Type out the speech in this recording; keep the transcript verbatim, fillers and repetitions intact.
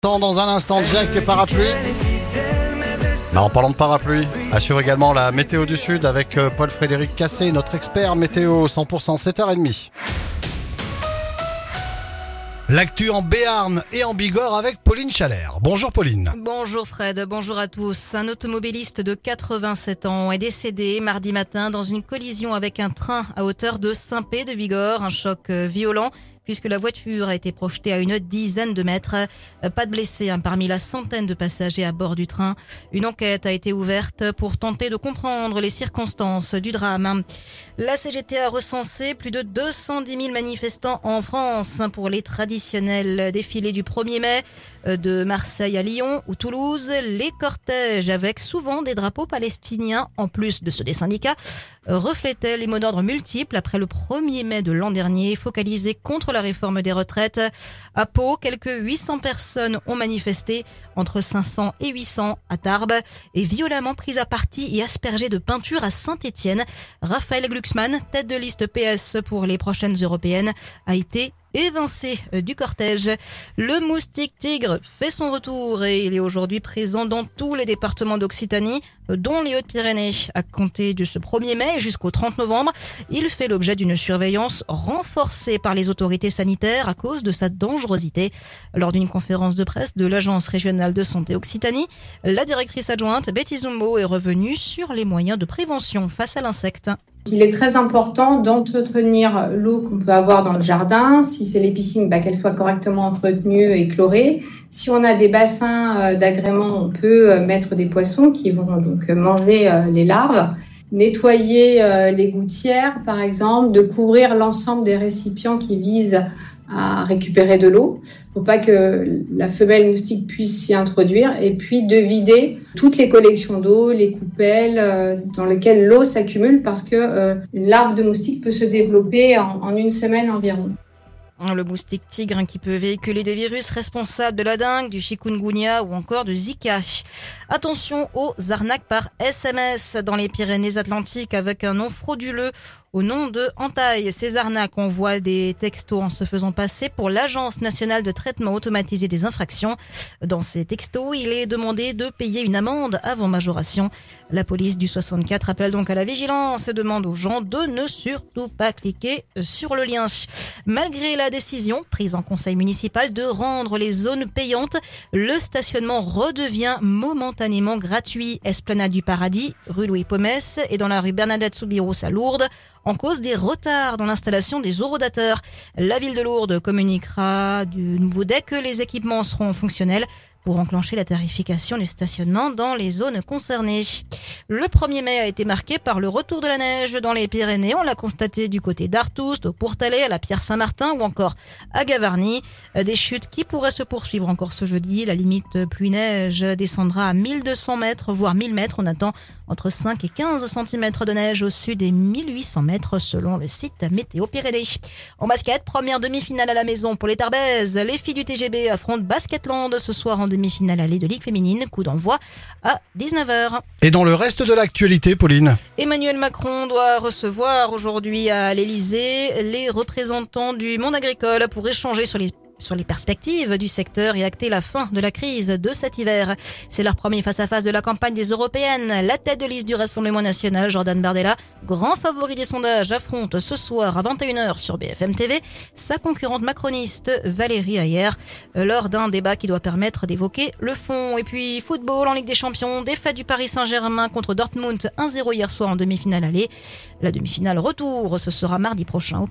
Dans un instant, Jack et parapluie. Bah, en parlant de parapluie, assure également la météo du Sud avec Paul-Frédéric Cassé, notre expert météo cent pour cent sept heures trente. L'actu en Béarn et en Bigorre avec Pauline Chalère. Bonjour Pauline. Bonjour Fred, bonjour à tous. Un automobiliste de quatre-vingt-sept ans est décédé mardi matin dans une collision avec un train à hauteur de Saint-Pé de Bigorre. Un choc violent puisque la voiture a été projetée à une dizaine de mètres. Pas de blessés hein, parmi la centaine de passagers à bord du train. Une enquête a été ouverte pour tenter de comprendre les circonstances du drame. La C G T a recensé plus de deux cent dix mille manifestants en France pour les traditionnels défilés du premier mai de Marseille à Lyon ou Toulouse. Les cortèges avec souvent des drapeaux palestiniens en plus de ceux des syndicats reflétaient les mots d'ordre multiples après le premier mai de l'an dernier focalisé contre la réforme des retraites. À Pau, quelques huit cents personnes ont manifesté, entre cinq cents et huit cents à Tarbes, et violemment prises à partie et aspergées de peinture à Saint-Étienne. Raphaël Glucksmann, tête de liste P S pour les prochaines européennes, a été évincé du cortège. Le moustique tigre fait son retour et il est aujourd'hui présent dans tous les départements d'Occitanie, dont les Hautes-Pyrénées. À compter de ce premier mai jusqu'au trente novembre, il fait l'objet d'une surveillance renforcée par les autorités sanitaires à cause de sa dangerosité. Lors d'une conférence de presse de l'Agence régionale de santé Occitanie, la directrice adjointe Betty Zumbo est revenue sur les moyens de prévention face à l'insecte. Il est très important d'entretenir l'eau qu'on peut avoir dans le jardin. Si c'est les piscines, bah, qu'elles soient correctement entretenues et chlorées. Si on a des bassins d'agrément, on peut mettre des poissons qui vont donc manger les larves. Nettoyer les gouttières, par exemple, de couvrir l'ensemble des récipients qui visent à récupérer de l'eau, pour pas que la femelle moustique puisse s'y introduire, et puis de vider toutes les collections d'eau, les coupelles euh, dans lesquelles l'eau s'accumule, parce que euh, une larve de moustique peut se développer en, en une semaine environ. Le moustique tigre hein, qui peut véhiculer des virus responsables de la dengue, du chikungunya ou encore de Zika. Attention aux arnaques par S M S dans les Pyrénées-Atlantiques avec un nom frauduleux au nom de entaille. Ces arnaques envoient des textos en se faisant passer pour l'Agence nationale de traitement automatisé des infractions. Dans ces textos, il est demandé de payer une amende avant majoration. La police du soixante-quatre appelle donc à la vigilance et demande aux gens de ne surtout pas cliquer sur le lien. Malgré la décision prise en conseil municipal de rendre les zones payantes, le stationnement redevient momentanément gratuit. Esplanade du Paradis, rue Louis Pomès et dans la rue Bernadette Soubirous à Lourdes, en cause des retards dans l'installation des horodateurs. La ville de Lourdes communiquera du nouveau dès que les équipements seront fonctionnels pour enclencher la tarification du stationnement dans les zones concernées. Le premier mai a été marqué par le retour de la neige dans les Pyrénées. On l'a constaté du côté d'Artoust, au Pourtalais, à la Pierre-Saint-Martin ou encore à Gavarnie. Des chutes qui pourraient se poursuivre encore ce jeudi. La limite pluie-neige descendra à mille deux cents mètres, voire mille mètres. On attend entre cinq et quinze centimètres de neige au sud et mille huit cents mètres selon le site Météo Pyrénées. En basket, première demi-finale à la maison pour les Tarbaises. Les filles du T G B affrontent Basketland ce soir en demi-finale allée de Ligue féminine. Coup d'envoi à dix-neuf heures. Et dans le reste de l'actualité, Pauline? Emmanuel Macron doit recevoir aujourd'hui à l'Elysée les représentants du monde agricole pour échanger sur les sur les perspectives du secteur et acter la fin de la crise de cet hiver. C'est leur premier face-à-face de la campagne des Européennes. La tête de liste du Rassemblement national, Jordan Bardella, grand favori des sondages, affronte ce soir à vingt et une heures sur B F M T V sa concurrente macroniste Valérie Hayer lors d'un débat qui doit permettre d'évoquer le fond. Et puis football en Ligue des Champions, défaite du Paris Saint-Germain contre Dortmund un zéro hier soir en demi-finale allée. La demi-finale retour, ce sera mardi prochain.